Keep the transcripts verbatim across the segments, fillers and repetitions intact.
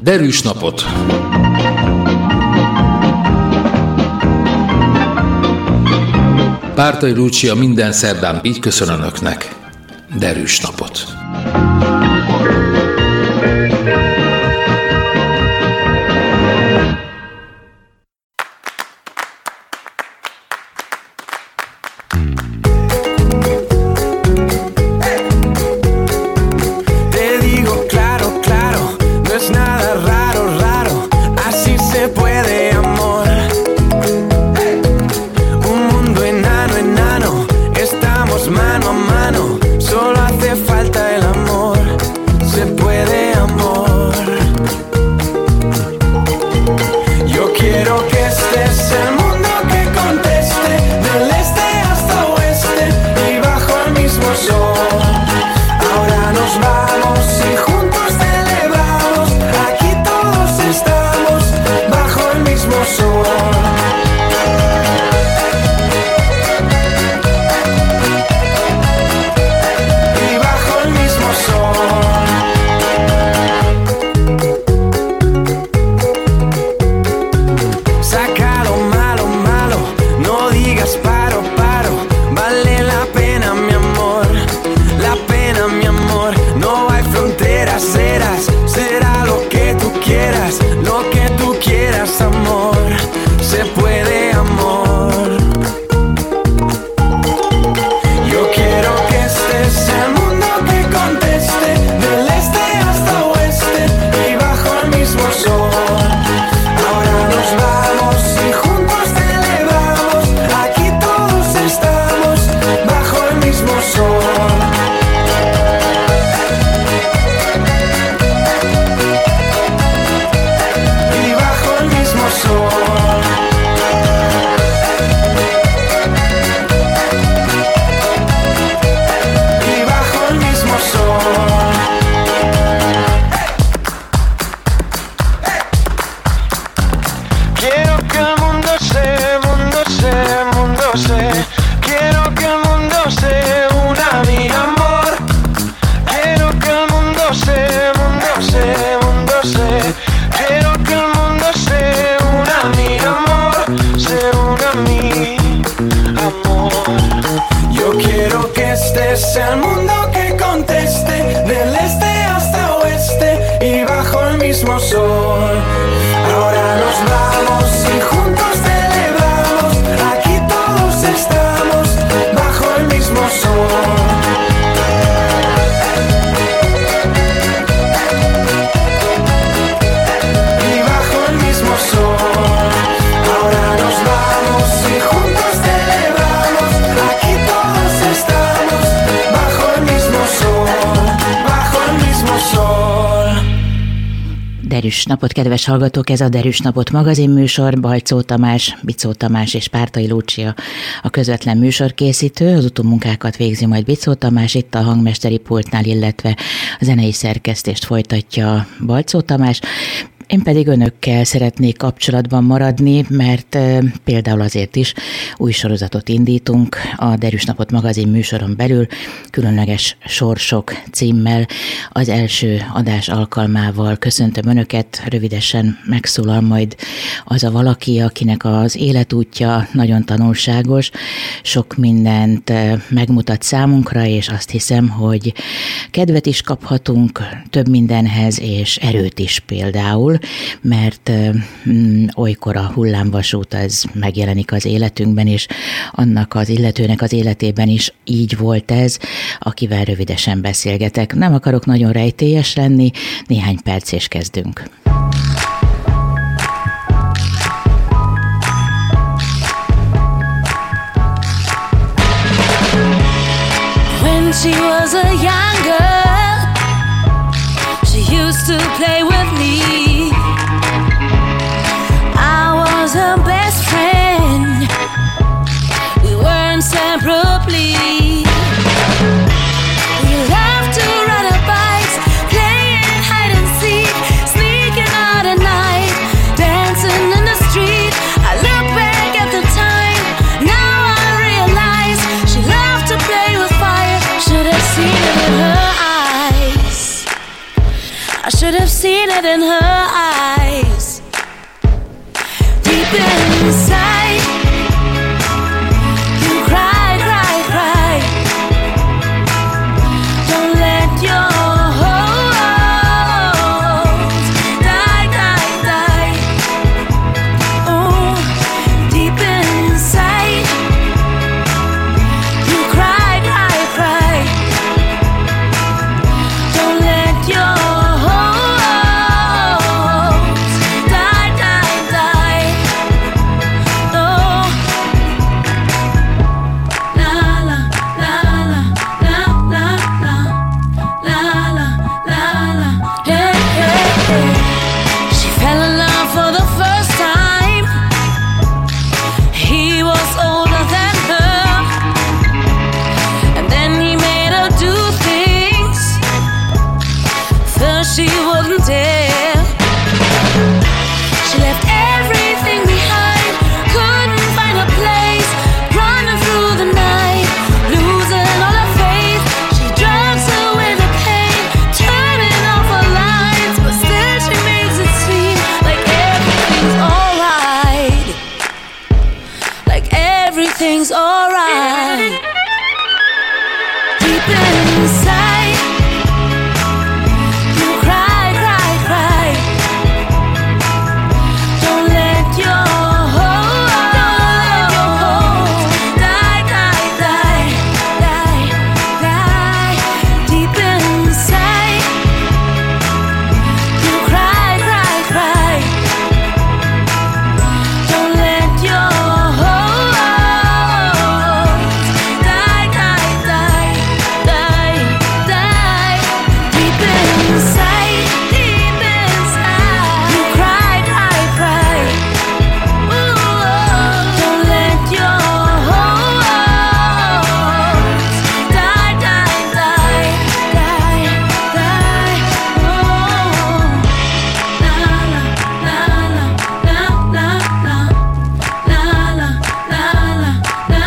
Derűs napot! Pártai Lucia minden szerdán így köszön önöknek. Derűs napot! Derűs napot, kedves hallgatók! Ez a Derűs napot magazin műsor. Balczó Tamás, Bicó Tamás és Pártai Lucia a közvetlen műsorkészítő. Az utómunkákat végzi majd Bicó Tamás itt a hangmesteri pultnál, illetve a zenei szerkesztést folytatja Balczó Tamás. Én pedig önökkel szeretnék kapcsolatban maradni, mert e, például azért is új sorozatot indítunk a Derűs napot magazin műsoron belül, különleges sorsok címmel. Az első adás alkalmával köszöntöm önöket, rövidesen megszólal majd az a valaki, akinek az életútja nagyon tanulságos, sok mindent megmutat számunkra, és azt hiszem, hogy kedvet is kaphatunk több mindenhez, és erőt is például, mert mm, olykor a hullámvasút az megjelenik az életünkben, és annak az illetőnek az életében is így volt ez, akivel rövidesen beszélgetek. Nem akarok nagyon rejtélyes lenni, néhány perc és kezdünk. When she was a young girl, she used to play with me. Her best friend, we were inseparably. We loved to ride our bikes, playing hide and seek, sneaking out at night, dancing in the street. I look back at the time, now I realize she loved to play with fire. Should have seen it in her eyes. I should should have seen it in her eyes. Deep inside, you cry, cry, cry. Don't let your hopes die, die, die. Oh, deep inside, you cry, cry, cry. Don't let your hopes die, die, die. No. La la la la la la la la la la la. Hey, hey, hey. She fell in love for the first time. He was older than her, and then he made her do things first she wouldn't dare. She left everything behind, couldn't find a place, running through the night, losing all her faith. She drugs away the pain, turning off her lights, but still she makes it seem like everything's alright, like everything's alright. Deep inside, you cry, cry, cry. Don't let your hopes die, die, die, die, die. Deep inside, you cry, cry, cry. Don't let your hopes die, die, die, die, die. Deep inside, deep inside, you cry, cry, cry. Ooh, don't let your hopes die, die, die, die, die. Oh, la la la la la la la la la la la.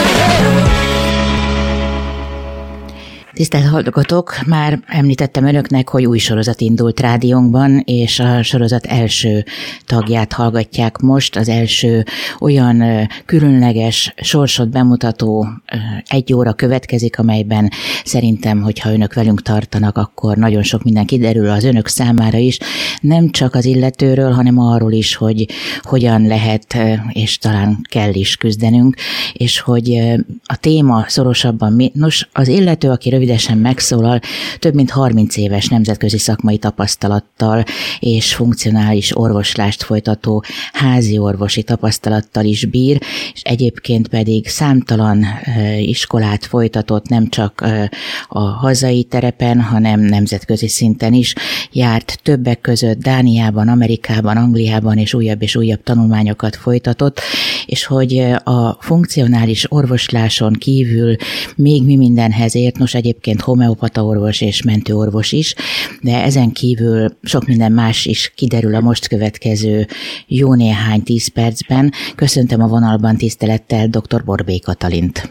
Tisztelt hallgatók, már említettem önöknek, hogy új sorozat indult rádiónkban, és a sorozat első tagját hallgatják most, az első olyan ö, különleges sorsot bemutató ö, egy óra következik, amelyben szerintem, hogyha önök velünk tartanak, akkor nagyon sok minden kiderül az önök számára is, nem csak az illetőről, hanem arról is, hogy hogyan lehet, ö, és talán kell is küzdenünk, és hogy ö, a téma szorosabban mi. Nos, az illető, aki rövidesen megszólal, több mint harminc éves nemzetközi szakmai tapasztalattal és funkcionális orvoslást folytató házi orvosi tapasztalattal is bír, és egyébként pedig számtalan uh, iskolát folytatott nem csak uh, a hazai terepen, hanem nemzetközi szinten is. Járt többek között Dániában, Amerikában, Angliában, és újabb és újabb tanulmányokat folytatott, és hogy uh, a funkcionális orvosláson kívül még mi mindenhez ért, nos egyébként homeopata orvos és mentőorvos is, de ezen kívül sok minden más is kiderül a most következő jó néhány tíz percben. Köszöntöm a vonalban tisztelettel dr. Borbély Katalint.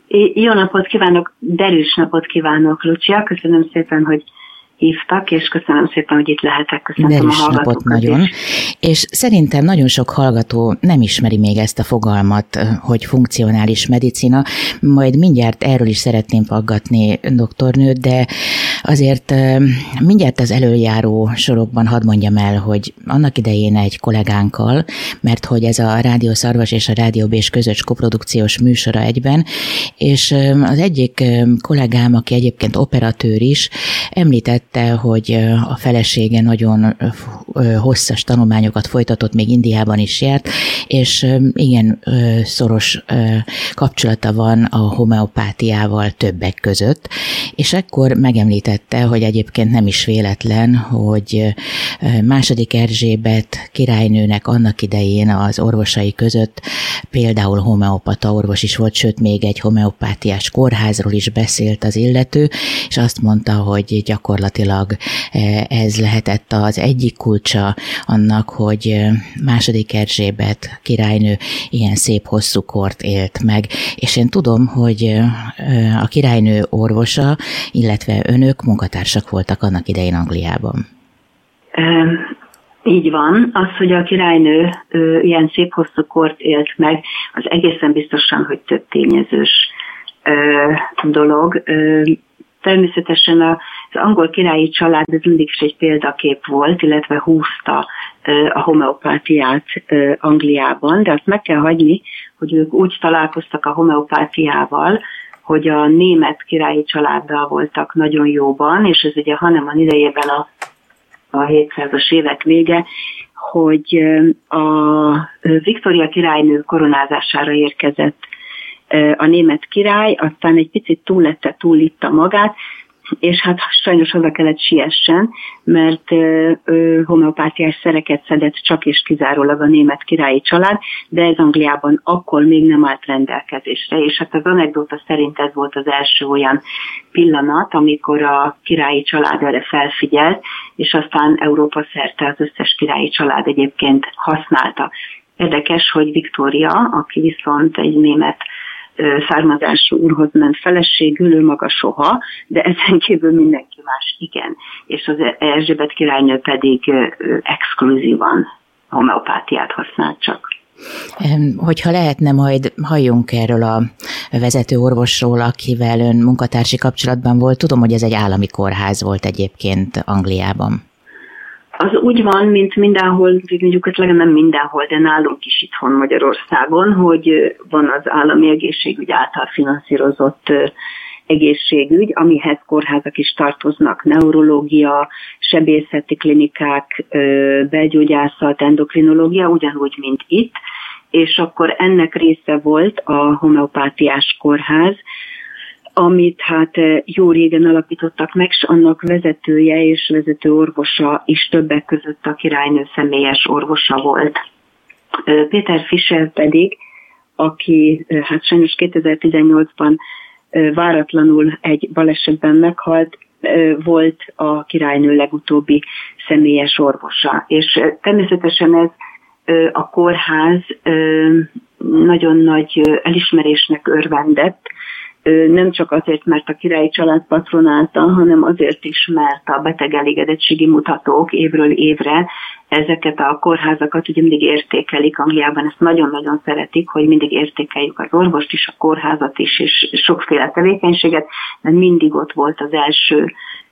Jó napot kívánok, derűs napot kívánok, Lucia. Köszönöm szépen, hogy hívtak, és köszönöm szépen, hogy itt lehetek. Köszönöm Derűs a napot nagyon. is. És szerintem nagyon sok hallgató nem ismeri még ezt a fogalmat, hogy funkcionális medicina. Majd mindjárt erről is szeretném faggatni doktornőt, de azért mindjárt az előjáró sorokban hadd mondjam el, hogy annak idején egy kollégánkkal, mert hogy ez a Rádió Szarvas és a Rádió Bés közös koprodukciós műsora egyben, és az egyik kollégám, aki egyébként operatőr is, említette, hogy a felesége nagyon hosszas tanulmányokat folytatott, még Indiában is járt, és igen szoros kapcsolata van a homeopátiával többek között, és ekkor megemlítette, hogy egyébként nem is véletlen, hogy második Erzsébet királynőnek annak idején az orvosai között például homeopata orvos is volt, sőt még egy homeopátiás kórházról is beszélt az illető, és azt mondta, hogy gyakorlatilag ez lehetett az egyik kulcsa annak, hogy második Erzsébet királynő ilyen szép hosszú kort élt meg. És én tudom, hogy a királynő orvosa, illetve önök munkatársak voltak annak idején Angliában. Így van. Az, hogy a királynő ö, ilyen szép hosszú kort élt meg, az egészen biztosan, hogy több tényezős ö, dolog. Ö, természetesen az angol királyi család ez mindig is egy példakép volt, illetve húzta ö, a homeopátiát ö, Angliában, de azt meg kell hagyni, hogy ők úgy találkoztak a homeopátiával, hogy a német királyi családdal voltak nagyon jóban, és ez ugye Hahnemann idejében a a hétszázas évek vége, hogy a Viktória királynő koronázására érkezett a német király, aztán egy picit túllette, túlitta magát, és hát sajnos haza kellett siessen, mert ő homeopátiás szereket szedett csak és kizárólag a német királyi család, de ez Angliában akkor még nem állt rendelkezésre, és hát az anekdóta szerint ez volt az első olyan pillanat, amikor a királyi család erre felfigyelt, és aztán Európa szerte az összes királyi család egyébként használta. Érdekes, hogy Viktória, aki viszont egy német származású úrhoz ment feleségül, ő maga soha, de ezen kívül mindenki más igen. És az Erzsébet királynő pedig exkluzívan homeopátiát használt csak. Hogyha lehetne, majd halljunk erről a vezető orvosról, akivel ön munkatársi kapcsolatban volt. Tudom, hogy ez egy állami kórház volt egyébként Angliában. Az úgy van, mint mindenhol, mondjuk ez legalább nem mindenhol, de nálunk is itthon Magyarországon, hogy van az állami egészségügy által finanszírozott egészségügy, amihez kórházak is tartoznak, neurológia, sebészeti klinikák, belgyógyászat, endokrinológia, ugyanúgy, mint itt, és akkor ennek része volt a homeopátiás kórház, amit hát jó régen alapítottak meg, és annak vezetője és vezető orvosa is többek között a királynő személyes orvosa volt. Péter Fischer pedig, aki hát sajnos kétezer-tizennyolcban váratlanul egy balesetben meghalt, volt a királynő legutóbbi személyes orvosa. És természetesen ez a kórház nagyon nagy elismerésnek örvendett, nem csak azért, mert a királyi család patronálta, hanem azért is, mert a betegelégedettségi mutatók évről évre ezeket a kórházakat ugye mindig értékelik. Angliában ezt nagyon-nagyon szeretik, hogy mindig értékeljük az orvost is, a kórházat is, és sokféle tevékenységet, de mindig ott volt az első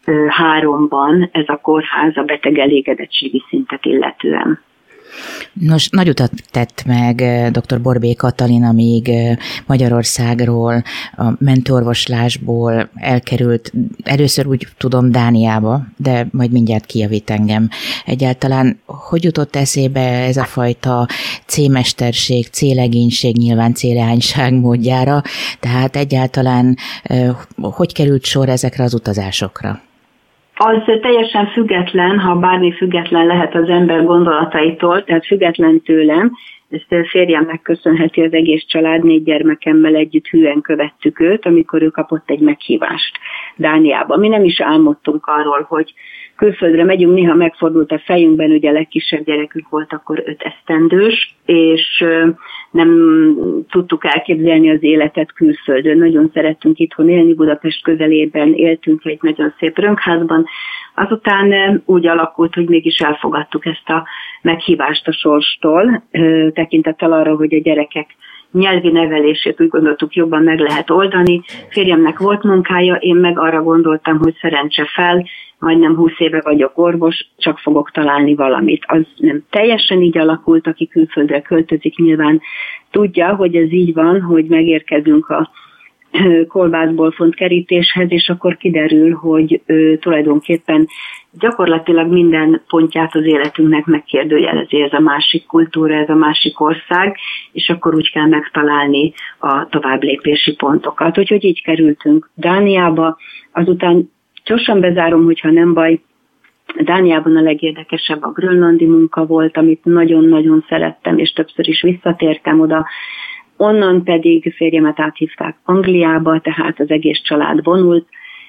háromban ez a kórház a betegelégedettségi szintet illetően. Nos, nagy utat tett meg dr. Borbély Katalin, amíg Magyarországról, a mentőorvoslásból elkerült, először úgy tudom Dániába, de majd mindjárt kijavít engem. Egyáltalán hogy jutott eszébe ez a fajta cémesterség, célegénység, nyilván célehányság módjára, tehát egyáltalán hogy került sor ezekre az utazásokra? Az teljesen független, ha bármi független lehet az ember gondolataitól, tehát független tőlem, ezt férjemnek köszönheti az egész család, négy gyermekemmel együtt hűen követtük őt, amikor ő kapott egy meghívást Dániába. Mi nem is álmodtunk arról, hogy külföldre megyünk, néha megfordult a fejünkben, ugye a legkisebb gyerekünk volt akkor öt esztendős, és nem tudtuk elképzelni az életet külföldön. Nagyon szerettünk itthon élni, Budapest közelében éltünk egy nagyon szép rönkházban. Azután úgy alakult, hogy mégis elfogadtuk ezt a meghívást a sorstól, tekintettel arra, hogy a gyerekek nyelvi nevelését úgy gondoltuk jobban meg lehet oldani. Férjemnek volt munkája, én meg arra gondoltam, hogy szerencse fel, majdnem húsz éve vagyok orvos, csak fogok találni valamit. Az nem teljesen így alakult, aki külföldre költözik, nyilván tudja, hogy ez így van, hogy megérkezünk a kolbászból font kerítéshez, és akkor kiderül, hogy ö, tulajdonképpen gyakorlatilag minden pontját az életünknek megkérdőjelezi ez a másik kultúra, ez a másik ország, és akkor úgy kell megtalálni a továbblépési pontokat. Úgyhogy így kerültünk Dániába, azután gyorsan bezárom, hogyha nem baj, Dániában a legérdekesebb a grönlandi munka volt, amit nagyon-nagyon szerettem, és többször is visszatértem oda. Onnan pedig férjemet áthívták Angliába, tehát az egész család vonult,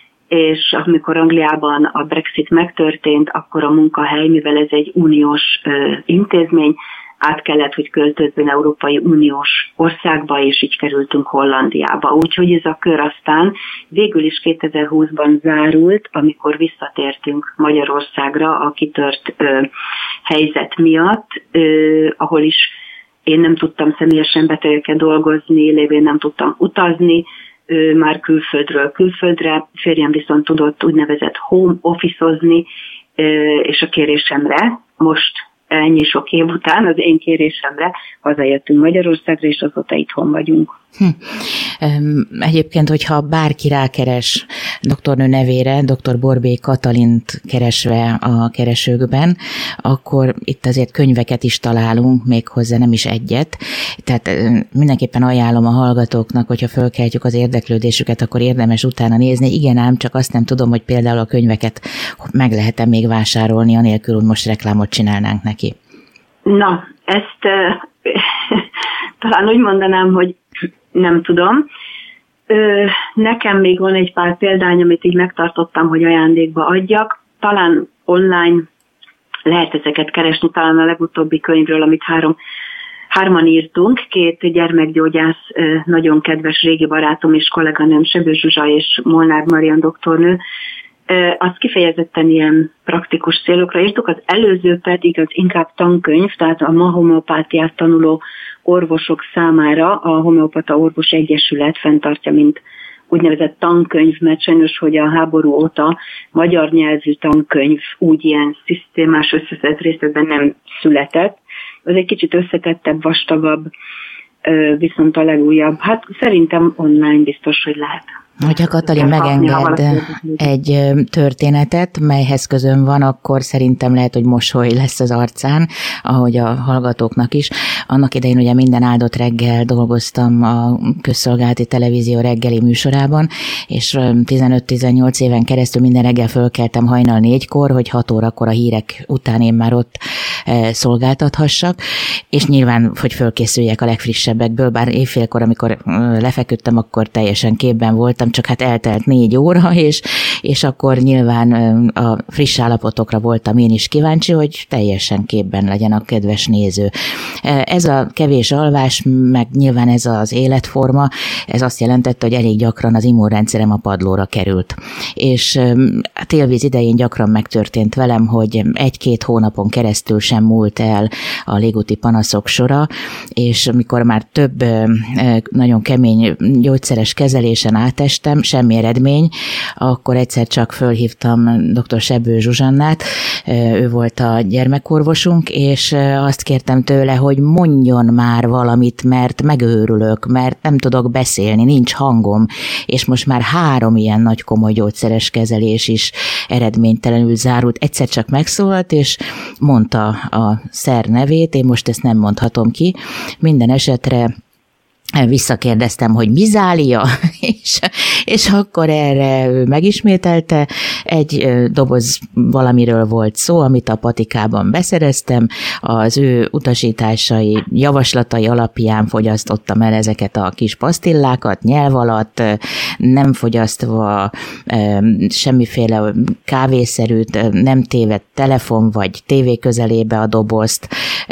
és amikor Angliában a Brexit megtörtént, akkor a munkahely, mivel ez egy uniós ö, intézmény, át kellett, hogy költözzön Európai Uniós országba, és így kerültünk Hollandiába. Úgyhogy ez a kör aztán végül is kétezer-húszban zárult, amikor visszatértünk Magyarországra a kitört ö, helyzet miatt, ö, ahol is én nem tudtam személyesen betegekkel dolgozni, lévén nem tudtam utazni, ő már külföldről külföldre, férjem viszont tudott úgynevezett home office-ozni, és a kérésemre most ennyi sok év után az én kérésemre hazajöttünk Magyarországra, és azóta itthon vagyunk. Hm. Egyébként, hogyha bárki rákeres doktornő nevére, doktor Borbély Katalint keresve a keresőkben, akkor itt azért könyveket is találunk, méghozzá nem is egyet. Tehát mindenképpen ajánlom a hallgatóknak, hogyha fölkeltjük az érdeklődésüket, akkor érdemes utána nézni. Igen ám, csak azt nem tudom, hogy például a könyveket meg lehet-e még vásárolni, anélkül, hogy most reklámot csinálnánk neki. Na, ezt uh, talán úgy mondanám, hogy nem tudom. Ö, nekem még van egy pár példány, amit így megtartottam, hogy ajándékba adjak. Talán online lehet ezeket keresni, talán a legutóbbi könyvről, amit három, hárman írtunk, két gyermekgyógyász, nagyon kedves régi barátom és kolléganőm, Sebő Zsuzsa és Molnár Marian doktornő, azt kifejezetten ilyen praktikus célokra írtuk, az előző pedig az inkább tankönyv, tehát a ma homeopátiát tanuló orvosok számára a Homeopata Orvos Egyesület fenntartja, mint úgynevezett tankönyv, mert sajnos, hogy a háború óta magyar nyelvű tankönyv úgy ilyen szisztémás összeszedett részletben nem született. Az egy kicsit összetettebb, vastagabb, viszont a legújabb. Hát szerintem online biztos, hogy lehet. Hogyha Katalin megenged egy történetet, melyhez közön van, akkor szerintem lehet, hogy mosoly lesz az arcán, ahogy a hallgatóknak is. Annak idején ugye minden áldott reggel dolgoztam a közszolgálati televízió reggeli műsorában, és tizenöt-tizennyolc éven keresztül minden reggel fölkeltem hajnal négykor, hogy hat órakor a hírek után én már ott szolgáltathassak, és nyilván, hogy fölkészüljek a legfrissebbekből, bár évfélkor, amikor lefeküdtem, akkor teljesen képben voltam, csak hát eltelt négy óra, és, és akkor nyilván a friss állapotokra voltam én is kíváncsi, hogy teljesen képben legyen a kedves néző. Ez a kevés alvás, meg nyilván ez az életforma, ez azt jelentette, hogy elég gyakran az immunrendszerem a padlóra került. És a télvíz idején gyakran megtörtént velem, hogy egy-két hónapon keresztül sem múlt el a légúti panaszok sora, és amikor már több nagyon kemény gyógyszeres kezelésen átestem, semmi eredmény, akkor egyszer csak fölhívtam dr. Sebő Zsuzsannát, ő volt a gyermekorvosunk, és azt kértem tőle, hogy mondjon már valamit, mert megőrülök, mert nem tudok beszélni, nincs hangom, és most már három ilyen nagy komoly gyógyszeres kezelés is eredménytelenül zárult. Egyszer csak megszólalt, és mondta a szer nevét, én most ezt nem mondhatom ki, minden esetre visszakérdeztem, hogy mizália, és, és akkor erre ő megismételte, egy doboz valamiről volt szó, amit a patikában beszereztem, az ő utasításai, javaslatai alapján fogyasztottam el ezeket a kis pasztillákat, nyelv alatt, nem fogyasztva semmiféle kávészerűt, nem tévedt telefon vagy tévé közelébe a dobozt,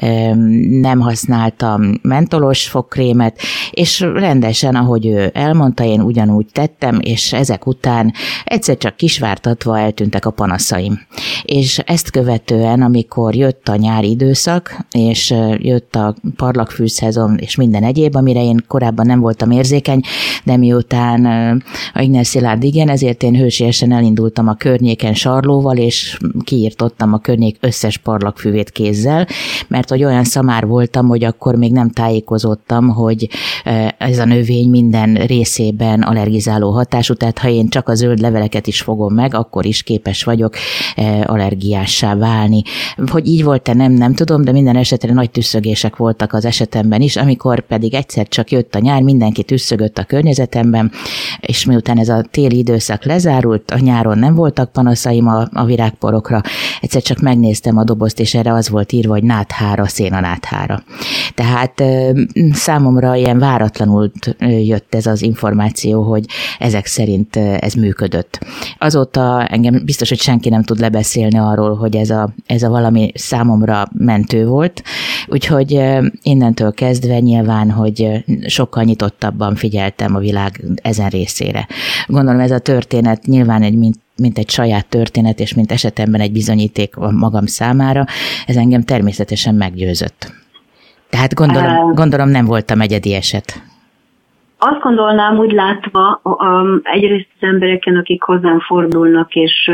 nem használtam mentolos fogkrémet, és rendesen, ahogy ő elmondta, én ugyanúgy tettem, és ezek után egyszer csak kisvártatva eltűntek a panaszaim. És ezt követően, amikor jött a nyári időszak, és jött a parlagfűszezon, és minden egyéb, amire én korábban nem voltam érzékeny, de miután a Ignel Szilárd igen, ezért én hősiesen elindultam a környéken sarlóval, és kiírtottam a környék összes parlagfűvét kézzel, mert hogy olyan szamár voltam, hogy akkor még nem tájékozottam, hogy ez a növény minden részében allergizáló hatású, tehát ha én csak a zöld leveleket is fogom meg, akkor is képes vagyok allergiássá válni. Hogy így volt-e, nem, nem tudom, de minden esetre nagy tüsszögések voltak az esetemben is, amikor pedig egyszer csak jött a nyár, mindenki tüsszögött a környezetemben, és miután ez a téli időszak lezárult, a nyáron nem voltak panaszaim a, a virágporokra, egyszer csak megnéztem a dobozt, és erre az volt írva, hogy náthára, szénanáthára. Tehát számomra ilyen váratlanul jött ez az információ, hogy ezek szerint ez működött. Azóta engem biztos, hogy senki nem tud lebeszélni arról, hogy ez a, ez a valami számomra mentő volt, úgyhogy innentől kezdve nyilván, hogy sokkal nyitottabban figyeltem a világ ezen részére. Gondolom ez a történet nyilván egy mint mint egy saját történet, és mint esetemben egy bizonyíték magam számára, ez engem természetesen meggyőzött. Tehát gondolom, gondolom nem voltam egyedi eset. Azt gondolnám, úgy látva, egyrészt az embereken, akik hozzám fordulnak, és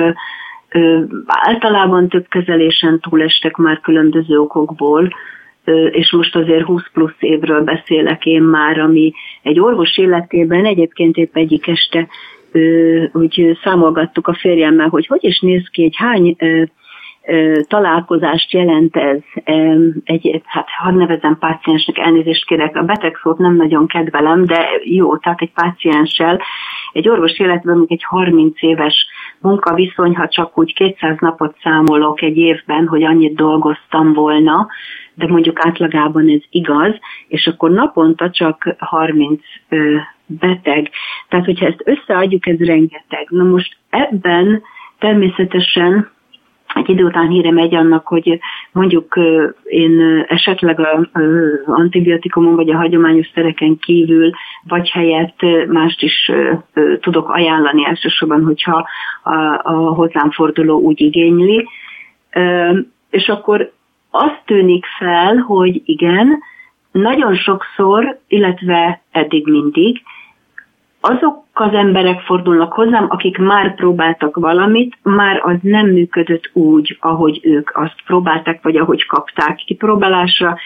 általában több kezelésen túlestek már különböző okokból, és most azért húsz plusz évről beszélek én már, ami egy orvos életében egyébként épp egyik este úgy számolgattuk a férjemmel, hogy hogy is néz ki, egy hány ö, ö, találkozást jelent ez, egy, hát hadd nevezem páciensnek, elnézést kérek, a beteg szót nem nagyon kedvelem, de jó, tehát egy pácienssel, egy orvos életben még egy harminc éves munkaviszony, ha csak úgy kétszáz napot számolok egy évben, hogy annyit dolgoztam volna, de mondjuk átlagában ez igaz, és akkor naponta csak harminc ö, beteg. Tehát, hogyha ezt összeadjuk, ez rengeteg. Na most ebben természetesen egy idő után híre megy annak, hogy mondjuk én esetleg az antibiotikumon vagy a hagyományos szereken kívül, vagy helyett mást is tudok ajánlani elsősorban, hogyha a, a hozzám forduló úgy igényli. És akkor azt tűnik fel, hogy igen, nagyon sokszor, illetve eddig mindig, azok az emberek fordulnak hozzám, akik már próbáltak valamit, már az nem működött úgy, ahogy ők azt próbálták, vagy ahogy kapták kipróbálásra,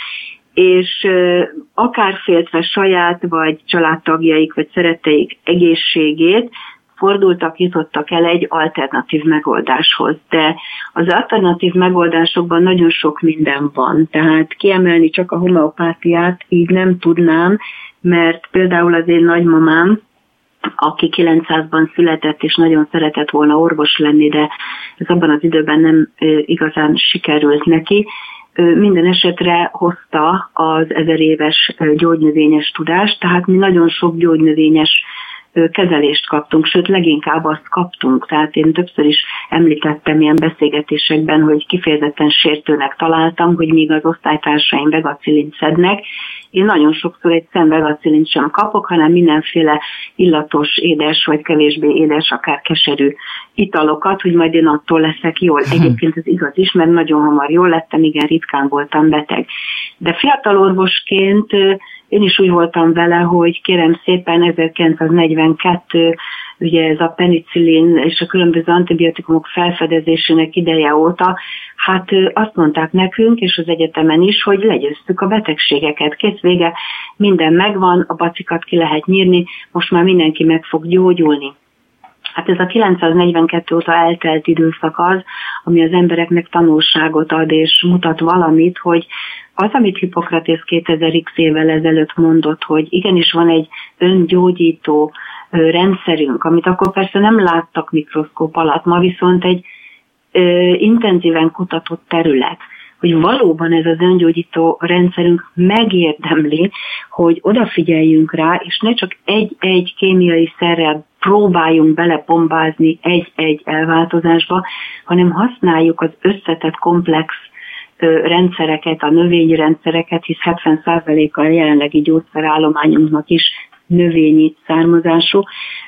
és akár féltve saját, vagy családtagjaik, vagy szeretteik egészségét, fordultak, jutottak el egy alternatív megoldáshoz. De az alternatív megoldásokban nagyon sok minden van. Tehát kiemelni csak a homeopátiát így nem tudnám, mert például az én nagymamám, aki kilencszázban született, és nagyon szeretett volna orvos lenni, de ez abban az időben nem igazán sikerült neki, minden esetre hozta az ezer éves gyógynövényes tudást, tehát mi nagyon sok gyógynövényes kezelést kaptunk, sőt leginkább azt kaptunk, tehát én többször is említettem ilyen beszélgetésekben, hogy kifejezetten sértőnek találtam, hogy míg az osztálytársaim vegacilint szednek, én nagyon sokszor egy szem vegacilint sem kapok, hanem mindenféle illatos, édes vagy kevésbé édes, akár keserű italokat, hogy majd én attól leszek jól. Egyébként ez igaz is, mert nagyon hamar jól lettem, igen, ritkán voltam beteg. De fiatal orvosként én is úgy voltam vele, hogy kérem szépen ezerkilencszáznegyvenkettő, ugye ez a penicillin és a különböző antibiotikumok felfedezésének ideje óta, hát azt mondták nekünk, és az egyetemen is, hogy legyőztük a betegségeket. Kész vége, minden megvan, a bacikat ki lehet nyírni, most már mindenki meg fog gyógyulni. Hát ez a kilencszáznegyvenkettő óta eltelt időszak az, ami az embereknek tanulságot ad, és mutat valamit, hogy az, amit Hippokratész kétezer x évvel ezelőtt mondott, hogy igenis van egy öngyógyító rendszerünk, amit akkor persze nem láttak mikroszkóp alatt, ma viszont egy ö, intenzíven kutatott terület, hogy valóban ez az öngyógyító rendszerünk megérdemli, hogy odafigyeljünk rá, és ne csak egy-egy kémiai szerrel próbáljunk belepombázni egy-egy elváltozásba, hanem használjuk az összetett komplex rendszereket, a növényi rendszereket, hisz hetven százaléka a jelenlegi gyógyszerállományunknak is növényi származású.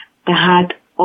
Tehát a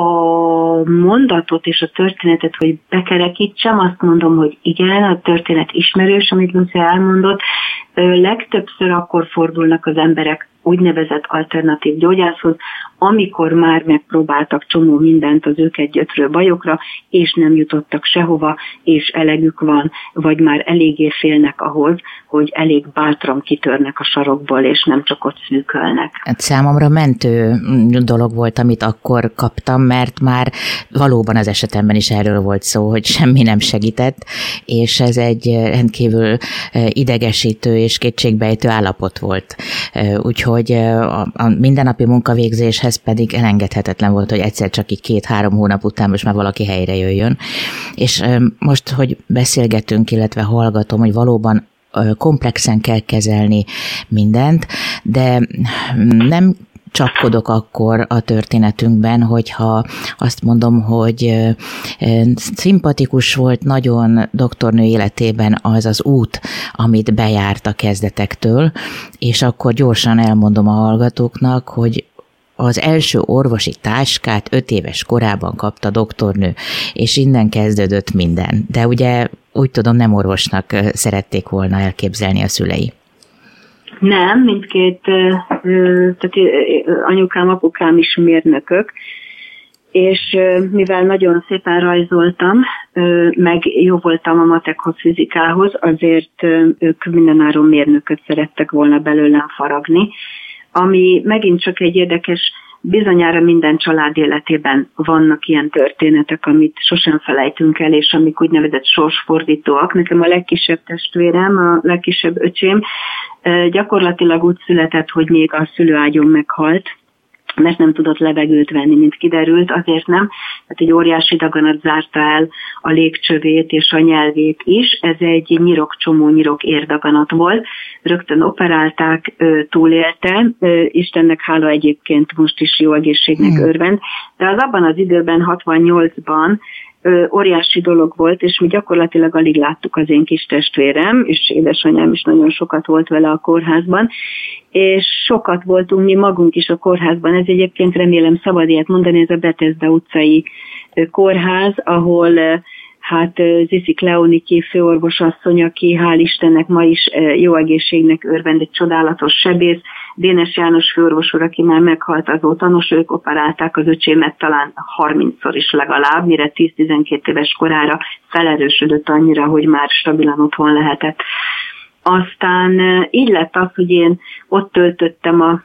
mondatot és a történetet, hogy bekerekítsem, azt mondom, hogy igen, a történet ismerős, amit Lucia elmondott. Legtöbbször akkor fordulnak az emberek úgynevezett alternatív gyógyászhoz, amikor már megpróbáltak csomó mindent az őket gyötrő bajokra, és nem jutottak sehova, és elegük van, vagy már eléggé félnek ahhoz, hogy elég bátran kitörnek a sarokból, és nem csak ott szűkölnek. Hát számomra mentő dolog volt, amit akkor kaptam, mert már valóban az esetemben is erről volt szó, hogy semmi nem segített, és ez egy rendkívül idegesítő és kétségbejtő állapot volt. Úgyhogy a, a mindennapi munkavégzéshez pedig elengedhetetlen volt, hogy egyszer csak így két-három hónap után most már valaki helyre jöjjön. És most, hogy beszélgetünk, illetve hallgatom, hogy valóban komplexen kell kezelni mindent, de nem csapkodok akkor a történetünkben, hogyha azt mondom, hogy szimpatikus volt nagyon doktornő életében az az út, amit bejárt a kezdetektől, és akkor gyorsan elmondom a hallgatóknak, hogy az első orvosi táskát öt éves korában kapta doktornő, és innen kezdődött minden. De ugye úgy tudom, nem orvosnak szerették volna elképzelni a szülei. Nem, mindkét, tehát anyukám, apukám is mérnökök, és mivel nagyon szépen rajzoltam, meg jó voltam a matekhoz, fizikához, azért ők mindenáron mérnököt szerettek volna belőlem faragni, ami megint csak egy érdekes, bizonyára minden család életében vannak ilyen történetek, amit sosem felejtünk el, és amik úgynevezett sorsfordítóak. Nekem a legkisebb testvérem, a legkisebb öcsém gyakorlatilag úgy született, hogy még a szülőágyon meghalt, mert nem tudott levegőt venni, mint kiderült, azért nem. Tehát egy óriási daganat zárta el a légcsövét és a nyelvét is. Ez egy nyirokcsomó, nyirok érdaganat volt. Rögtön operálták, túlélte. Istennek hála, egyébként most is jó egészségnek hmm. örvend. De az abban az időben, hatvannyolcban óriási dolog volt, és mi gyakorlatilag alig láttuk az én kis testvérem, és édesanyám is nagyon sokat volt vele a kórházban, és sokat voltunk mi magunk is a kórházban. Ez egyébként, remélem szabad ilyet mondani, ez a Bethesda utcai kórház, ahol hát Ziszi Kleoniki főorvosasszony, aki hál' Istennek ma is jó egészségnek örvend, egy csodálatos sebész, Dénes János főorvos úr, aki már meghalt azóta, nos, ők operálták az öcsémet talán harmincszor is legalább, mire tíz-tizenkét éves korára felerősödött annyira, hogy már stabilan otthon lehetett. Aztán így lett az, hogy én ott töltöttem a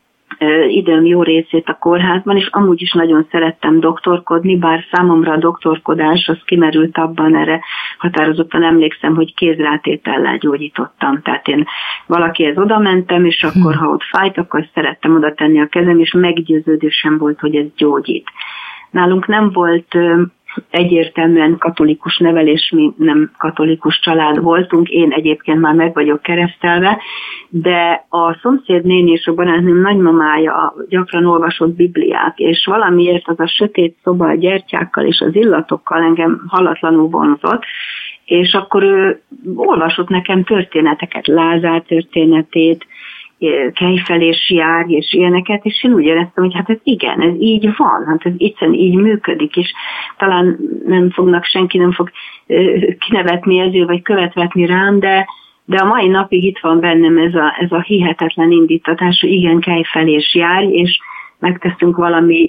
időm jó részét a kórházban, és amúgy is nagyon szerettem doktorkodni, bár számomra a doktorkodás az kimerült abban, erre határozottan emlékszem, hogy kézrátétellel gyógyítottam. Tehát én valakihez oda mentem, és akkor, ha ott fájt, akkor szerettem oda tenni a kezem, és meggyőződésem volt, hogy ez gyógyít. Nálunk nem volt egyértelműen katolikus nevelés, mi nem katolikus család voltunk, én egyébként már meg vagyok keresztelve, de a szomszéd néni és a barátnőm nagymamája gyakran olvasott Bibliát, és valamiért az a sötét szoba a gyertyákkal és az illatokkal engem hallatlanul vonzott, és akkor ő olvasott nekem történeteket, Lázár történetét, Kejfelés jár, és ilyeneket, és én úgy éreztem, hogy hát ez igen, ez így van, hát ez egyszerűen így működik, és talán nem fognak, senki nem fog kinevetni ezért, vagy követvetni rám, de, de a mai napig itt van bennem ez a, ez a hihetetlen indítatás, hogy igen, Kejfelés jár, és megteszünk valami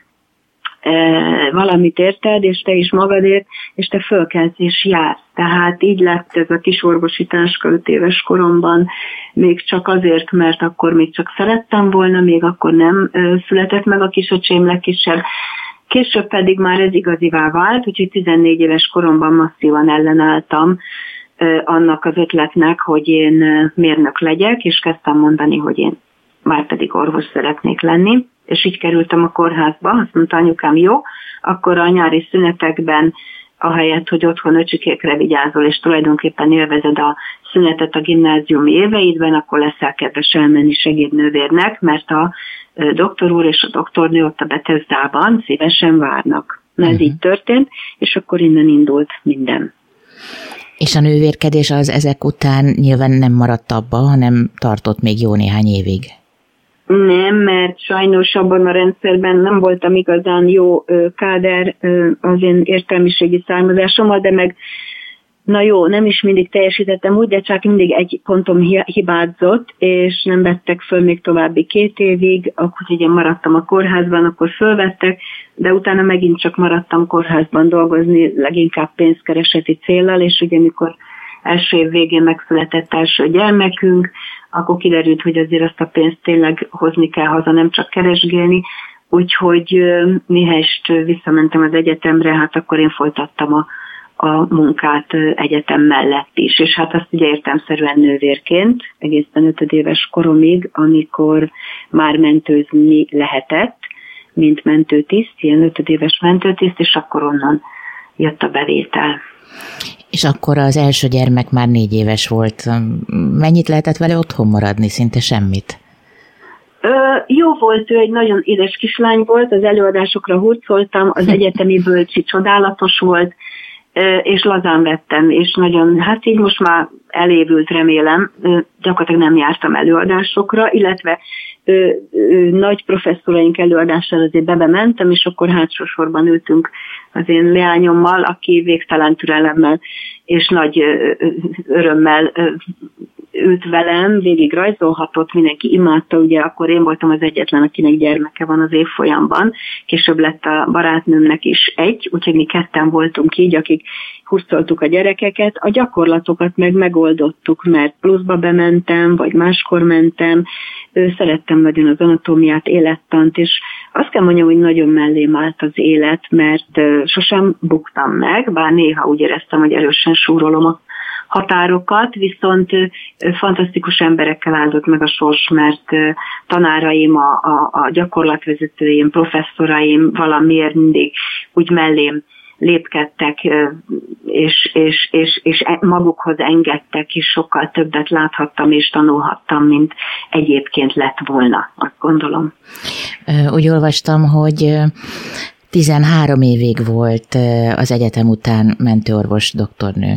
valamit érted, és te is magadért, és te fölkelsz és jársz. Tehát így lett ez a kis orvosi táska öt éves koromban, még csak azért, mert akkor még csak szerettem volna, még akkor nem született meg a kisöcsém legkisebb. Később pedig már ez igazivá vált, úgyhogy tizennégy éves koromban masszívan ellenálltam annak az ötletnek, hogy én mérnök legyek, és kezdtem mondani, hogy én már pedig orvos szeretnék lenni, és így kerültem a kórházba. Azt mondta anyukám, jó, akkor a nyári szünetekben, ahelyett, hogy otthon öcsikékre vigyázol, és tulajdonképpen élvezed a szünetet a gimnáziumi éveidben, akkor leszel kedves elmenni segédnővérnek, mert a doktor úr és a doktornő ott a Bethesdában szívesen várnak. Na ez uh-huh. így történt, és akkor innen indult minden. És a nővérkedés az ezek után nyilván nem maradt abba, hanem tartott még jó néhány évig. Nem, mert sajnos abban a rendszerben nem voltam igazán jó káder az én értelmiségi származásommal, de meg, na jó, nem is mindig teljesítettem úgy, de csak mindig egy pontom hibázott, és nem vettek föl még további két évig, akkor ugye maradtam a kórházban, akkor fölvettek, de utána megint csak maradtam kórházban dolgozni, leginkább pénzkereseti céllal, és ugye mikor első év végén megszületett első gyermekünk, akkor kiderült, hogy azért azt a pénzt tényleg hozni kell haza, nem csak keresgélni, úgyhogy mihelyest visszamentem az egyetemre, hát akkor én folytattam a, a munkát egyetem mellett is. És hát azt ugye értelemszerűen nővérként, egészen ötödéves koromig, amikor már mentőzni lehetett, mint mentőtiszt, ilyen ötödéves mentőtiszt, és akkor onnan jött a bevétel. És akkor az első gyermek már négy éves volt. Mennyit lehetett vele otthon maradni? Szinte semmit? Ö, jó volt, ő egy nagyon édes kislány volt, az előadásokra hurcoltam, az egyetemi bölcsi csodálatos volt, és lazán vettem, és nagyon, hát így most már elévült, remélem, gyakorlatilag nem jártam előadásokra, illetve ö, ö, nagy professzoraink előadására azért bebe mentem, és akkor hátsó sorban ültünk az én leányommal, aki végtelen türelemmel és nagy ö, örömmel ö, ült velem, végig rajzolhatott, mindenki imádta, ugye akkor én voltam az egyetlen, akinek gyermeke van az évfolyamban, később lett a barátnőmnek is egy, úgyhogy mi ketten voltunk így, akik hurcoltuk a gyerekeket, a gyakorlatokat meg megoldottuk, mert pluszba bementem, vagy máskor mentem, szerettem nagyon az anatómiát, élettant, és azt kell mondjam, hogy nagyon mellém állt az élet, mert sosem buktam meg, bár néha úgy éreztem, hogy erősen súrolom a határokat, viszont fantasztikus emberekkel áldott meg a sors, mert tanáraim, a, a, a gyakorlatvezetőim, professzoraim valamiért mindig úgy mellém lépkedtek, és, és, és, és magukhoz engedtek, és sokkal többet láthattam és tanulhattam, mint egyébként lett volna, azt gondolom. Úgy olvastam, hogy tizenhárom évig volt az egyetem után mentőorvos doktornő.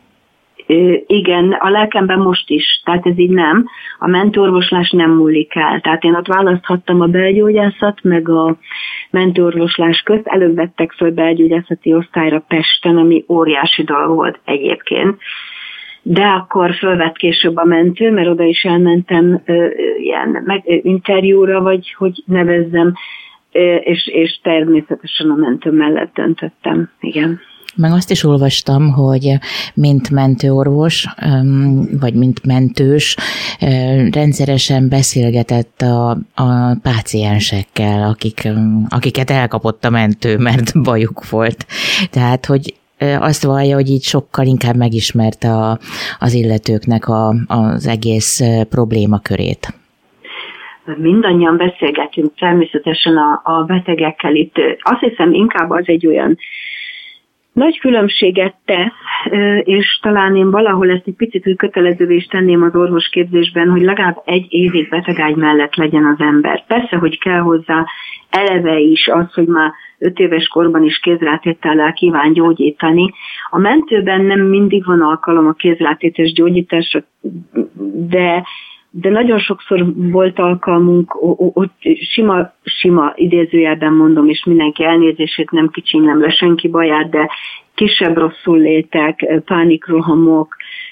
Igen, a lelkemben most is, tehát ez így nem. A mentőorvoslás nem múlik el. Tehát én ott választhattam a belgyógyászat, meg a mentőorvoslás közt. Előbb vettek föl belgyógyászati osztályra Pesten, ami óriási dolog volt egyébként. De akkor fölvett később a mentő, mert oda is elmentem ö, ilyen meg, ö, interjúra, vagy hogy nevezzem, ö, és, és természetesen a mentő mellett döntöttem, igen. Meg azt is olvastam, hogy mint mentőorvos, vagy mint mentős, rendszeresen beszélgetett a, a páciensekkel, akik, akiket elkapott a mentő, mert bajuk volt. Tehát, hogy azt vallja, hogy így sokkal inkább megismerte a, az illetőknek a, az egész problémakörét. Mindannyian beszélgetünk természetesen a, a betegekkel itt. Azt hiszem, inkább az egy olyan nagy különbséget tesz, és talán én valahol ezt egy picit kötelezővé is tenném az orvosképzésben, hogy legalább egy évig betegágy mellett legyen az ember. Persze, hogy kell hozzá eleve is az, hogy már öt éves korban is kézrátétellel kíván gyógyítani. A mentőben nem mindig van alkalom a kézrátétes gyógyításra, de de nagyon sokszor volt alkalmunk, ott sima, sima idézőjelben mondom, és mindenki elnézését nem kicsinyem le senki baját, de kisebb rosszul létek, pánikrohamok,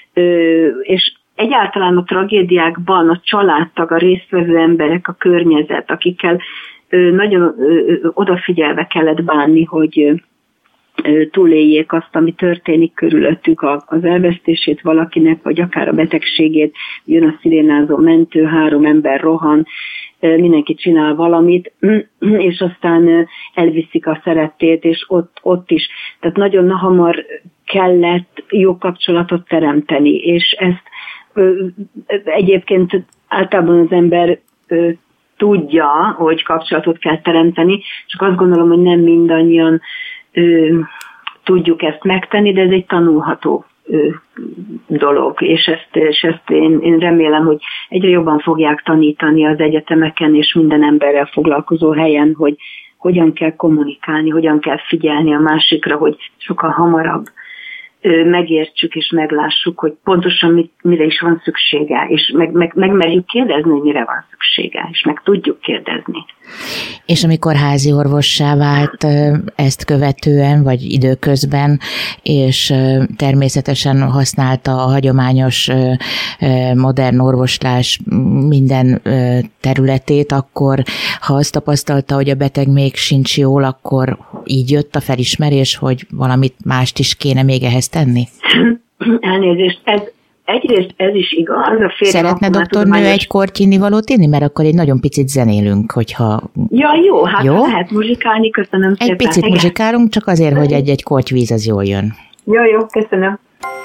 és egyáltalán a tragédiákban a családtag, a résztvevő emberek, a környezet, akikkel nagyon odafigyelve kellett bánni, hogy túléljék azt, ami történik körülöttük, az elvesztését valakinek, vagy akár a betegségét, jön a szirénázó mentő, három ember rohan, mindenki csinál valamit, és aztán elviszik a szerettét, és ott, ott is. Tehát nagyon hamar kellett jó kapcsolatot teremteni, és ezt egyébként általában az ember tudja, hogy kapcsolatot kell teremteni, csak azt gondolom, hogy nem mindannyian Ö, tudjuk ezt megtenni, de ez egy tanulható ö, dolog, és ezt, és ezt én, én remélem, hogy egyre jobban fogják tanítani az egyetemeken és minden emberrel foglalkozó helyen, hogy hogyan kell kommunikálni, hogyan kell figyelni a másikra, hogy sokkal hamarabb ö, megértsük és meglássuk, hogy pontosan mit, mire is van szüksége, és meg, meg, megmerjük kérdezni, hogy mire van szüksége, és meg tudjuk kérdezni. És amikor házi orvossá vált ezt követően, vagy időközben, és természetesen használta a hagyományos modern orvoslás minden területét, akkor ha azt tapasztalta, hogy a beteg még sincs jól, akkor így jött a felismerés, hogy valamit mást is kéne még ehhez tenni? Elnézést, ez egyrészt ez is igaz. A Szeretne doktornő tudományos... egy kortyinnivalót inni? Mert akkor egy nagyon picit zenélünk, hogyha... Ja, jó, hát jó? Lehet muzsikálni, köszönöm egy szépen. Egy picit muzsikálunk, csak azért, hogy egy-egy kortyvíz az jól jön. Jó, jó, köszönöm.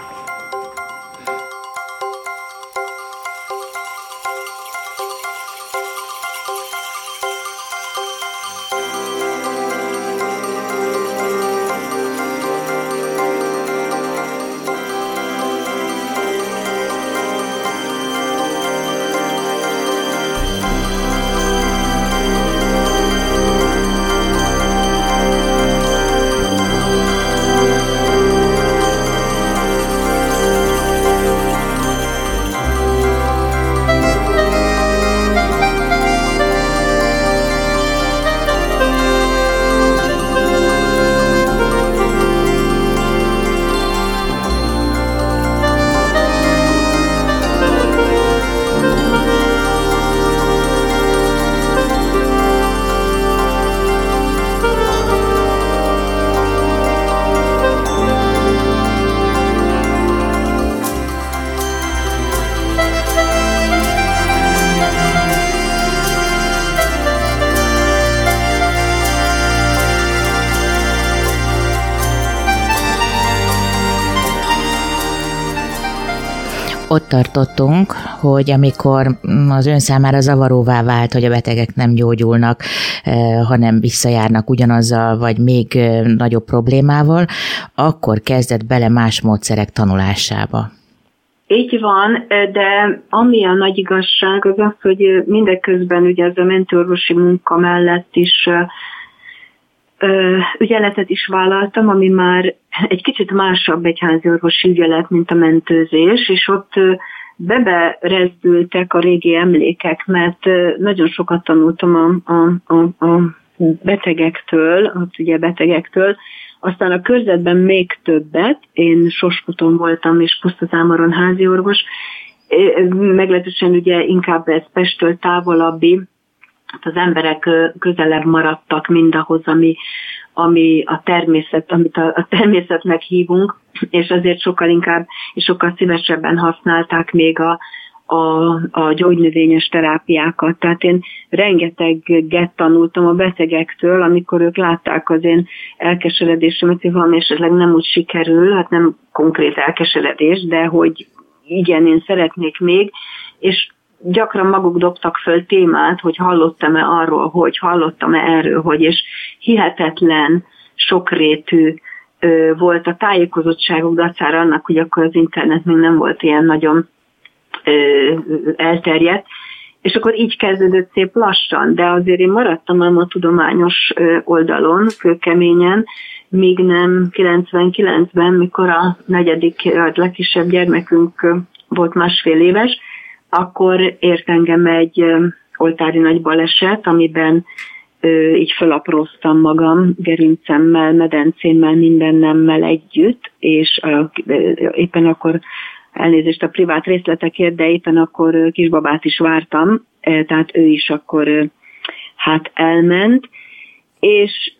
Ott tartottunk, hogy amikor az ön számára zavaróvá vált, hogy a betegek nem gyógyulnak, hanem visszajárnak ugyanazzal, vagy még nagyobb problémával, akkor kezdett bele más módszerek tanulásába. Így van, de ami a nagy igazság az az, hogy mindeközben ugye ez a mentőorvosi munka mellett is ügyeletet is vállaltam, ami már egy kicsit másabb egyházi orvosi ügyelet, mint a mentőzés, és ott beberezdültek a régi emlékek, mert nagyon sokat tanultam a, a, a, a betegektől, ott ugye betegektől, aztán a körzetben még többet, én Soskuton voltam, és Pusztazámoron házi orvos, meglehetősen ugye inkább ez Pesttől távolabbi, az emberek közelebb maradtak mindahhoz, ami, ami a természet, amit a, a természetnek hívunk, és azért sokkal inkább és sokkal szívesebben használták még a, a, a gyógynövényes terápiákat. Tehát én rengeteget tanultam a betegektől, amikor ők látták az én elkeseredésemet, hogy valami esetleg nem úgy sikerül, hát nem konkrét elkeseredés, de hogy igen, én szeretnék még, és gyakran maguk dobtak föl témát, hogy hallottam-e arról, hogy hallottam-e erről, hogy, és hihetetlen sokrétű ö, volt a tájékozottságuk dacára annak, hogy akkor az internet még nem volt ilyen nagyon ö, elterjedt, és akkor így kezdődött szép lassan, de azért én maradtam ám a tudományos ö, oldalon, kőkeményen, míg nem kilencvenkilencben, mikor a negyedik, a legkisebb gyermekünk ö, volt másfél éves, akkor ért engem egy oltári nagy baleset, amiben ö, így felapróztam magam gerincemmel, medencémmel, mindennemmel együtt, és ö, éppen akkor elnézést a privát részletekért, de éppen akkor kisbabát is vártam, tehát ő is akkor hát elment, és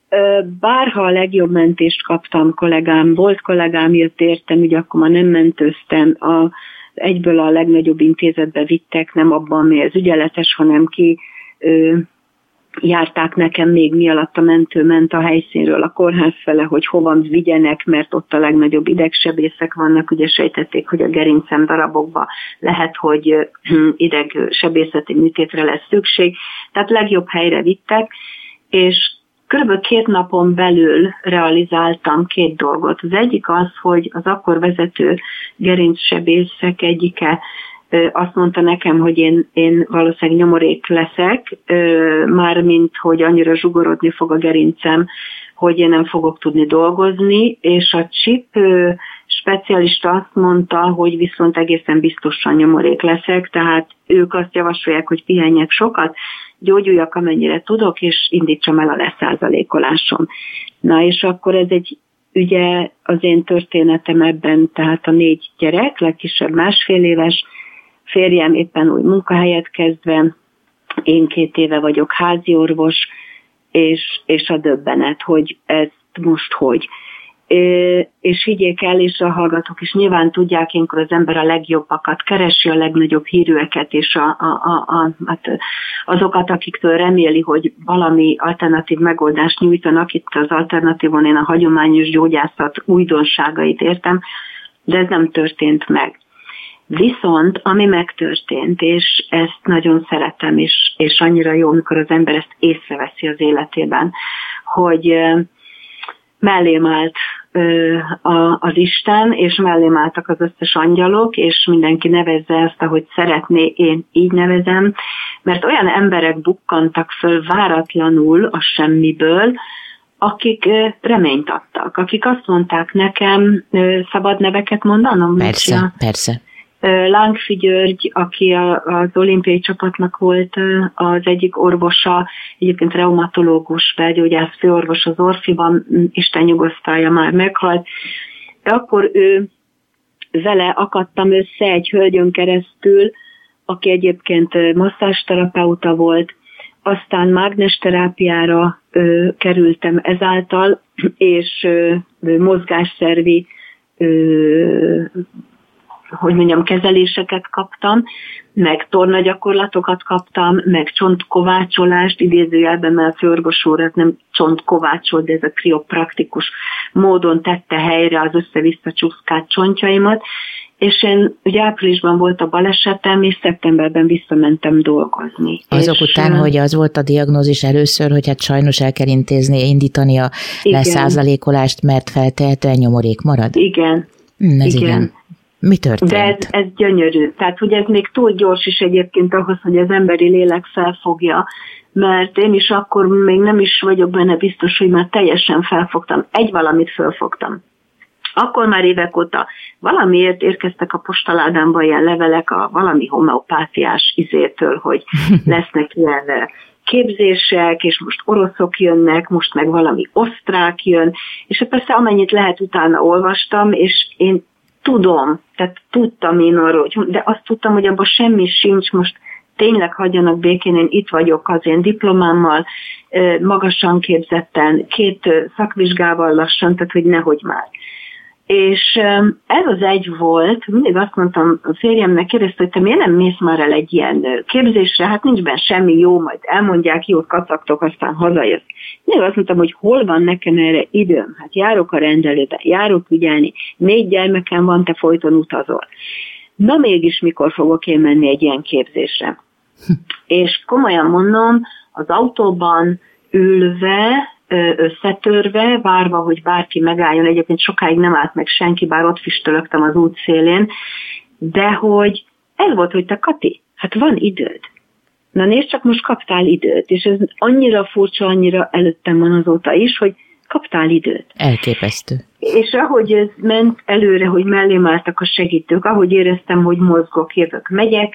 bárha a legjobb mentést kaptam, kollégám, volt kollégám, jött értem, ugye akkor már nem mentőztem, a egyből a legnagyobb intézetbe vittek, nem abban, ami az ügyeletes, hanem ki ö, járták nekem még mi alatt a mentő ment a helyszínről a kórház fele, hogy hova vigyenek, mert ott a legnagyobb idegsebészek vannak, ugye sejtették, hogy a gerincem darabokba lehet, hogy idegsebészeti műtétre lesz szükség, tehát legjobb helyre vittek, és körülbelül két napon belül realizáltam két dolgot. Az egyik az, hogy az akkor vezető gerincsebészek egyike azt mondta nekem, hogy én, én valószínűleg nyomorék leszek, mármint, hogy annyira zsugorodni fog a gerincem, hogy én nem fogok tudni dolgozni, és a chip specialista azt mondta, hogy viszont egészen biztosan nyomorék leszek, tehát ők azt javasolják, hogy pihenjek sokat, gyógyuljak amennyire tudok, és indítsam el a leszázalékolásom. Na és akkor ez egy, ugye az én történetem ebben, tehát a négy gyerek, legkisebb másfél éves, férjem éppen új munkahelyet kezdve, én két éve vagyok háziorvos, és, és a döbbenet, hogy ez most hogy. és higgyék el, és a hallgatók is nyilván tudják, ilyenkor az ember a legjobbakat keresi, a legnagyobb hírűeket, és a, a, a, a, hát azokat, akiktől reméli, hogy valami alternatív megoldást nyújtanak. Itt az alternatívon én a hagyományos gyógyászat újdonságait értem, de ez nem történt meg. Viszont, ami megtörtént, és ezt nagyon szeretem, és, és annyira jó, amikor az ember ezt észreveszi az életében, hogy mellém állt az Isten, és mellém álltak az összes angyalok, és mindenki nevezze ezt, ahogy szeretné, én így nevezem, mert olyan emberek bukkantak föl váratlanul a semmiből, akik reményt adtak, akik azt mondták nekem, szabad neveket mondanom? Persze, Lucia? persze. Lángfi György, aki az olimpiai csapatnak volt az egyik orvosa, egyébként reumatológus, belgyógyász főorvos az Orfiban, Isten nyugosztalja, már meghalt. De akkor ő, vele akadtam össze egy hölgyön keresztül, aki egyébként masszásterapeuta volt, aztán mágnesterápiára ö, kerültem ezáltal, és ö, mozgásszervi ö, hogy mondjam, kezeléseket kaptam, meg tornagyakorlatokat kaptam, meg csontkovácsolást, idézőjelben, mert a főorvos úr nem csontkovácsolt, de ez a kriopraktikus módon tette helyre az össze-vissza csúszkált csontjaimat, és én ugye áprilisban volt a balesetem, és szeptemberben visszamentem dolgozni. Azok és után, uh, hogy az volt a diagnózis először, hogy hát sajnos el kell intézni, indítani a igen. leszázalékolást, mert feltehetően nyomorék marad? Igen. Hmm, ez igen. igen. Mi történt? De ez, ez gyönyörű. Tehát, hogy ez még túl gyors is egyébként ahhoz, hogy az emberi lélek felfogja, mert én is akkor még nem is vagyok benne biztos, hogy már teljesen felfogtam. Egy valamit felfogtam. Akkor már évek óta valamiért érkeztek a postaládámba ilyen levelek a valami homeopátiás izétől, hogy lesznek ilyen képzések, és most oroszok jönnek, most meg valami osztrák jön, és persze amennyit lehet utána olvastam, és én tudom, tehát tudtam én arról, de azt tudtam, hogy abban semmi sincs, most tényleg hagyjanak békén, én itt vagyok az én diplomámmal, magasan képzetten, két szakvizsgával lassan, tehát hogy nehogy már. És ez az egy volt, mindig azt mondtam a férjemnek, kérdezte, hogy te miért nem mész már el egy ilyen képzésre, hát nincs benne semmi jó, majd elmondják, jót kacagtok, aztán hazajössz. Mindig azt mondtam, hogy hol van nekem erre időm, hát járok a rendelőbe, járok ügyelni, négy gyermekem van, te folyton utazol. Na mégis mikor fogok én menni egy ilyen képzésre? És komolyan mondom, az autóban ülve, összetörve, várva, hogy bárki megálljon, egyébként sokáig nem állt meg senki, bár ott füstölögtem az út szélén, de hogy ez volt, hogy te Kati, hát van időd. Na nézd, csak most kaptál időt, és ez annyira furcsa, annyira előttem van azóta is, hogy kaptál időt. Elképesztő. És ahogy ez ment előre, hogy mellém álltak a segítők, ahogy éreztem, hogy mozgok, jövök, megyek,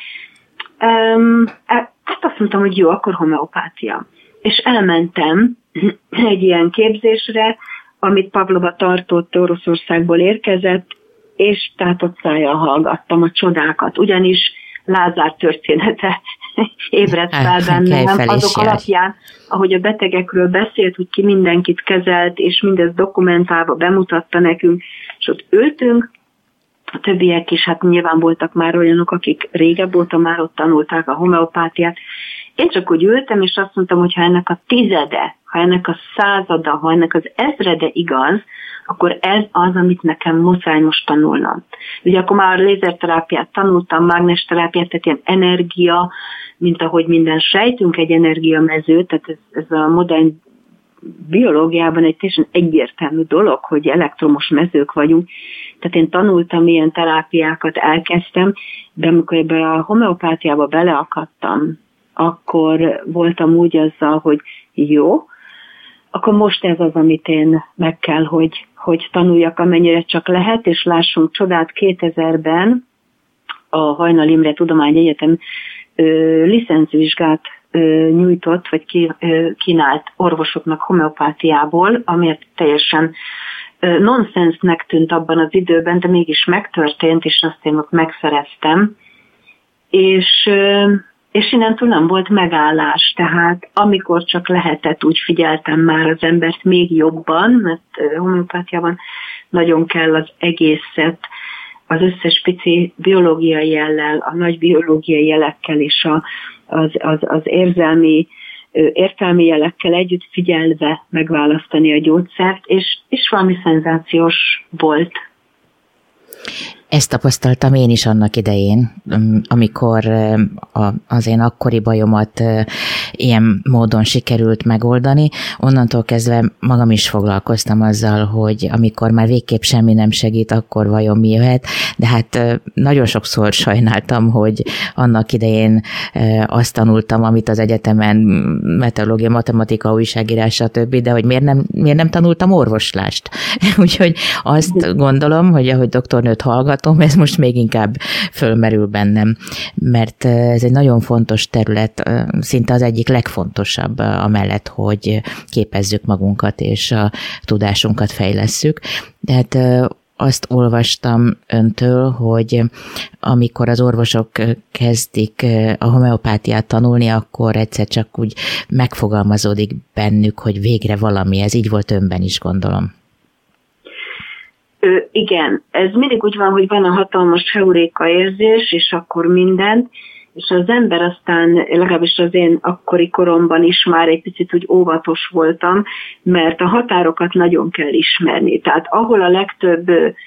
um, hát azt mondtam, hogy jó, akkor homeopátia. És elmentem egy ilyen képzésre, amit Pavlova tartott, Oroszországból érkezett, és tátott szájjal hallgattam a csodákat, ugyanis Lázár története ébredt fel bennem, azok alapján, ahogy a betegekről beszélt, hogy ki mindenkit kezelt, és mindezt dokumentálva bemutatta nekünk, és ott ültünk, a többiek is, hát nyilván voltak már olyanok, akik régebb óta már ott tanulták a homeopátiát. Én csak úgy ültem, és azt mondtam, hogy ha ennek a tizede, ha ennek a százada, ha ennek az ezrede igaz, akkor ez az, amit nekem muszáj most tanulnom. Ugye akkor már lézerterápiát tanultam, mágnesterápiát, tehát ilyen energia, mint ahogy minden sejtünk egy energiamező, tehát ez, ez a modern biológiában egy teljesen egyértelmű dolog, hogy elektromos mezők vagyunk. Tehát én tanultam ilyen terápiákat, elkezdtem, de amikor ebbe a homeopátiába beleakadtam, akkor voltam úgy azzal, hogy jó, akkor most ez az, amit én meg kell, hogy, hogy tanuljak, amennyire csak lehet, és lássunk csodát, kétezerben a Hajnal Imre Tudományegyetem licencvizsgát ö, nyújtott, vagy ki, ö, kínált orvosoknak homeopátiából,amiért teljesen ö, nonsensnek tűnt abban az időben, de mégis megtörtént, és azt én ott megszereztem. És ö, és innentől nem volt megállás, tehát amikor csak lehetett, úgy figyeltem már az embert még jobban, mert homeopátiában nagyon kell az egészet, az összes pici biológiai jellel, a nagy biológiai jelekkel és a, az, az, az érzelmi, értelmi jelekkel együtt figyelve megválasztani a gyógyszert, és, és valami szenzációs volt. Ezt tapasztaltam én is annak idején, amikor az én akkori bajomat ilyen módon sikerült megoldani. Onnantól kezdve magam is foglalkoztam azzal, hogy amikor már végképp semmi nem segít, akkor vajon mi jöhet. De hát nagyon sokszor sajnáltam, hogy annak idején azt tanultam, amit az egyetemen, meteorológia, matematika, újságírás, stb., de hogy miért nem, miért nem tanultam orvoslást. Úgyhogy azt gondolom, hogy ahogy doktornőt hallgat, ez most még inkább fölmerül bennem, mert ez egy nagyon fontos terület, szinte az egyik legfontosabb amellett, hogy képezzük magunkat és a tudásunkat fejlesszük. De hát azt olvastam öntől, hogy amikor az orvosok kezdik a homeopátiát tanulni, akkor egyszer csak úgy megfogalmazódik bennük, hogy végre valami, ez így volt önben is, gondolom. Ö, igen, ez mindig úgy van, hogy van a hatalmas heuréka érzés, és akkor mindent, és az ember aztán, legalábbis az én akkori koromban is már egy picit úgy óvatos voltam, mert a határokat nagyon kell ismerni. Tehát ahol a legtöbb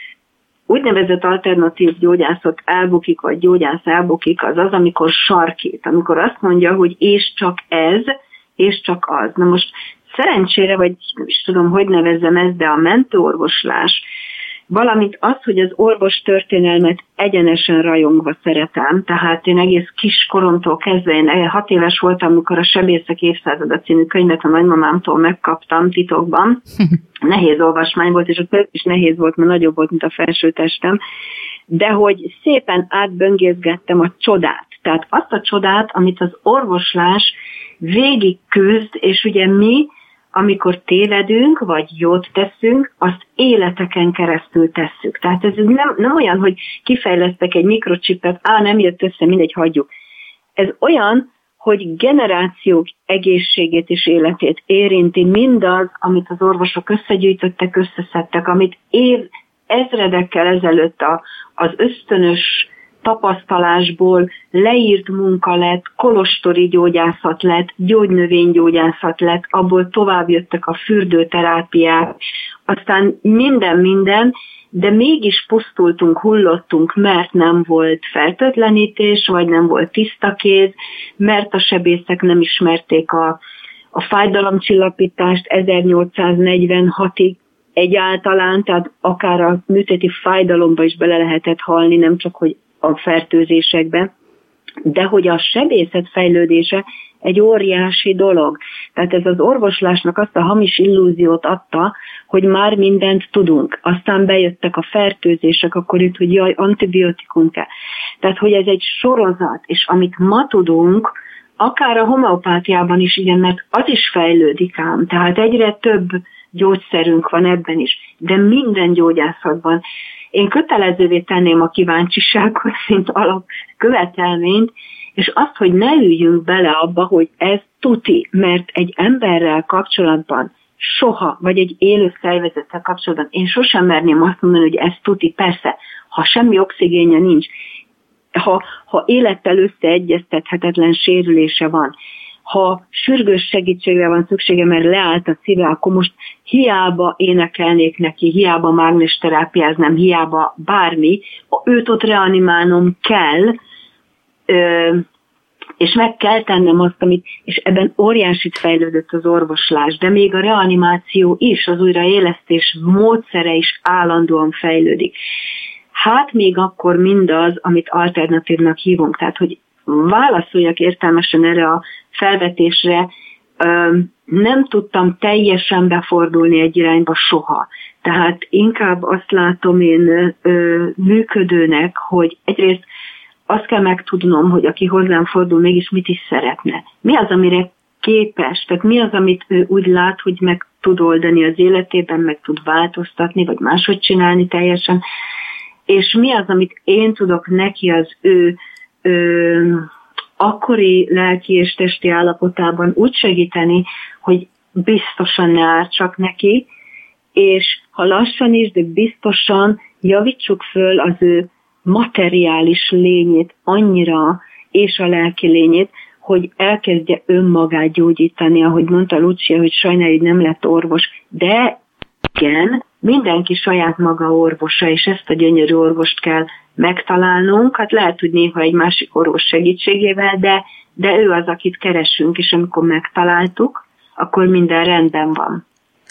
úgynevezett alternatív gyógyászat elbukik, vagy gyógyász elbukik, az az, amikor sarkít, amikor azt mondja, hogy és csak ez, és csak az. Na most szerencsére, vagy nem is tudom, hogy nevezzem ezt, de a mentőorvoslás, valamint az, hogy az orvos történelmet egyenesen rajongva szeretem, tehát én egész kiskoromtól kezdve, én hat éves voltam, amikor a Sebészek évszázada című könyvet a nagymamámtól megkaptam titokban. Nehéz olvasmány volt, és a könyv is nehéz volt, mert nagyobb volt, mint a felsőtestem, de hogy szépen átböngészgettem a csodát. Tehát azt a csodát, amit az orvoslás végig küzd, és ugye mi, amikor tévedünk, vagy jót teszünk, azt életeken keresztül tesszük. Tehát ez nem, nem olyan, hogy kifejlesztek egy mikrocsipet, á, nem jött össze, mindegy, hagyjuk. Ez olyan, hogy generációk egészségét és életét érinti mindaz, amit az orvosok összegyűjtöttek, összeszedtek, amit év, ezredekkel ezelőtt a, az ösztönös tapasztalásból leírt munka lett, kolostori gyógyászat lett, gyógynövénygyógyászat lett, abból tovább jöttek a fürdőterápiák, aztán minden-minden, de mégis pusztultunk, hullottunk, mert nem volt fertőtlenítés, vagy nem volt tiszta kéz, mert a sebészek nem ismerték a, a fájdalomcsillapítást ezernyolcszáznegyvenhatig, egyáltalán, tehát akár a műtéti fájdalomba is bele lehetett halni, nem csak hogy a fertőzésekbe, de hogy a sebészet fejlődése egy óriási dolog. Tehát ez az orvoslásnak azt a hamis illúziót adta, hogy már mindent tudunk. Aztán bejöttek a fertőzések, akkor itt, hogy jaj, antibiotikum kell. Tehát, hogy ez egy sorozat, és amit ma tudunk, akár a homeopátiában is, igen, mert az is fejlődik ám. Tehát egyre több gyógyszerünk van ebben is, de minden gyógyászatban. Én kötelezővé tenném a kíváncsiságot, mint alapkövetelményt, és azt, hogy ne üljünk bele abba, hogy ez tuti, mert egy emberrel kapcsolatban soha, vagy egy élő szervezettel kapcsolatban én sosem merném azt mondani, hogy ez tuti, persze, ha semmi oxigénje nincs, ha, ha élettel összeegyeztethetetlen sérülése van, ha sürgős segítségre van szüksége, mert leállt a szíve, akkor most hiába énekelnék neki, hiába mágnesterápiáznám, hiába bármi, őt ott reanimálnom kell, és meg kell tennem azt, amit, és ebben óriásit fejlődött az orvoslás, de még a reanimáció is, az újraélesztés módszere is állandóan fejlődik. Hát még akkor mindaz, amit alternatívnak hívunk, tehát hogy válaszoljak értelmesen erre a felvetésre, nem tudtam teljesen befordulni egy irányba soha. Tehát inkább azt látom én működőnek, hogy egyrészt azt kell megtudnom, hogy aki hozzám fordul, mégis mit is szeretne. Mi az, amire képes, tehát mi az, amit ő úgy lát, hogy meg tud oldani az életében, meg tud változtatni, vagy máshogy csinálni teljesen, és mi az, amit én tudok neki az ő Ö, akkori lelki és testi állapotában úgy segíteni, hogy biztosan ne ártsak neki, és ha lassan is, de biztosan javítsuk föl az ő materiális lényét annyira, és a lelki lényét, hogy elkezdje önmagát gyógyítani, ahogy mondta Lucia, hogy sajnálja, hogy nem lett orvos, de igen, mindenki saját maga orvosa, és ezt a gyönyörű orvost kell megtalálnunk. Hát lehet, hogy néha egy másik orvos segítségével, de, de ő az, akit keresünk, és amikor megtaláltuk, akkor minden rendben van.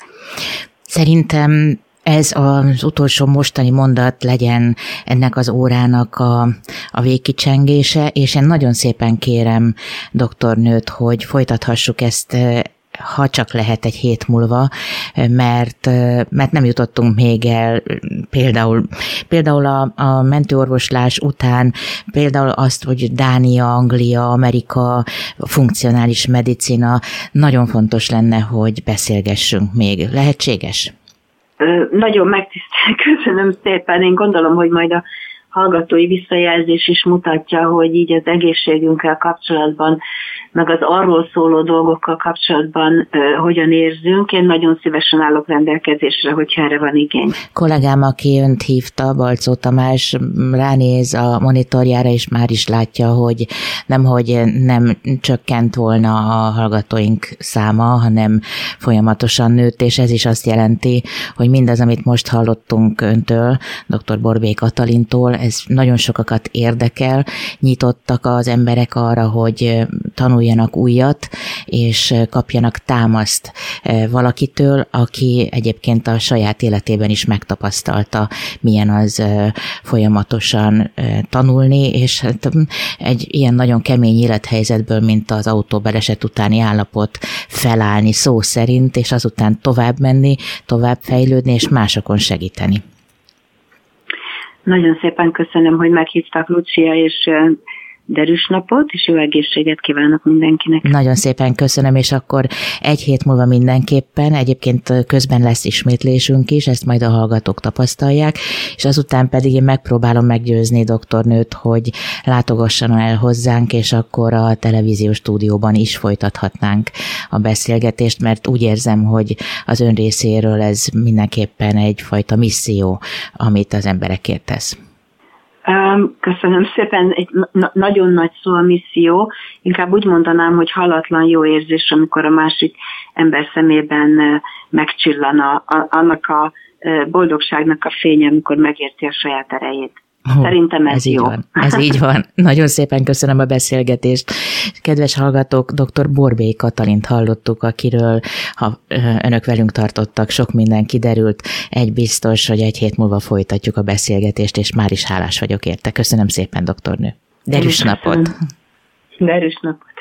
Szerintem ez az utolsó mostani mondat legyen ennek az órának a, a végkicsengése, és én nagyon szépen kérem doktornőt, hogy folytathassuk ezt, ha csak lehet egy hét múlva, mert, mert nem jutottunk még el például, például a, a mentőorvoslás után, például azt, hogy Dánia, Anglia, Amerika, funkcionális medicina, nagyon fontos lenne, hogy beszélgessünk még. Lehetséges? Nagyon megtisztel, köszönöm szépen. Én gondolom, hogy majd a hallgatói visszajelzés is mutatja, hogy így az egészségünkkel kapcsolatban, meg az arról szóló dolgokkal kapcsolatban uh, hogyan érzünk. Én nagyon szívesen állok rendelkezésre, hogyha erre van igény. Kollégám, aki önt hívta, Balczó Tamás, ránéz a monitorjára, és már is látja, hogy nemhogy nem csökkent volna a hallgatóink száma, hanem folyamatosan nőtt, és ez is azt jelenti, hogy mindaz, amit most hallottunk öntől, dr. Borbély Katalintól, ez nagyon sokakat érdekel, nyitottak az emberek arra, hogy tanuljanak újat, és kapjanak támaszt valakitől, aki egyébként a saját életében is megtapasztalta, milyen az folyamatosan tanulni, és egy ilyen nagyon kemény élethelyzetből, mint az autóbaleset utáni állapot, felállni szó szerint, és azután tovább menni, tovább fejlődni, és másokon segíteni. Nagyon szépen köszönöm, hogy meghívtak, Lucia, és derűs napot, és jó egészséget kívánok mindenkinek. Nagyon szépen köszönöm, és akkor egy hét múlva mindenképpen, egyébként közben lesz ismétlésünk is, ezt majd a hallgatók tapasztalják, és azután pedig én megpróbálom meggyőzni doktornőt, hogy látogasson el hozzánk, és akkor a televíziós stúdióban is folytathatnánk a beszélgetést, mert úgy érzem, hogy az ön részéről ez mindenképpen egyfajta misszió, amit az emberekért tesz. Köszönöm szépen, egy na- nagyon nagy szó a misszió, inkább úgy mondanám, hogy halatlan jó érzés, amikor a másik ember szemében megcsillan a, a, annak a boldogságnak a fénye, amikor megérti a saját erejét. Oh, Szerintem ez, ez jó. Így van, ez így van. Nagyon szépen köszönöm a beszélgetést. Kedves hallgatók, dr. Borbély Katalint hallottuk, akiről, ha önök velünk tartottak, sok minden kiderült. Egy biztos, hogy egy hét múlva folytatjuk a beszélgetést, és már is hálás vagyok érte. Köszönöm szépen, doktornő. Derűs napot! Derűs napot!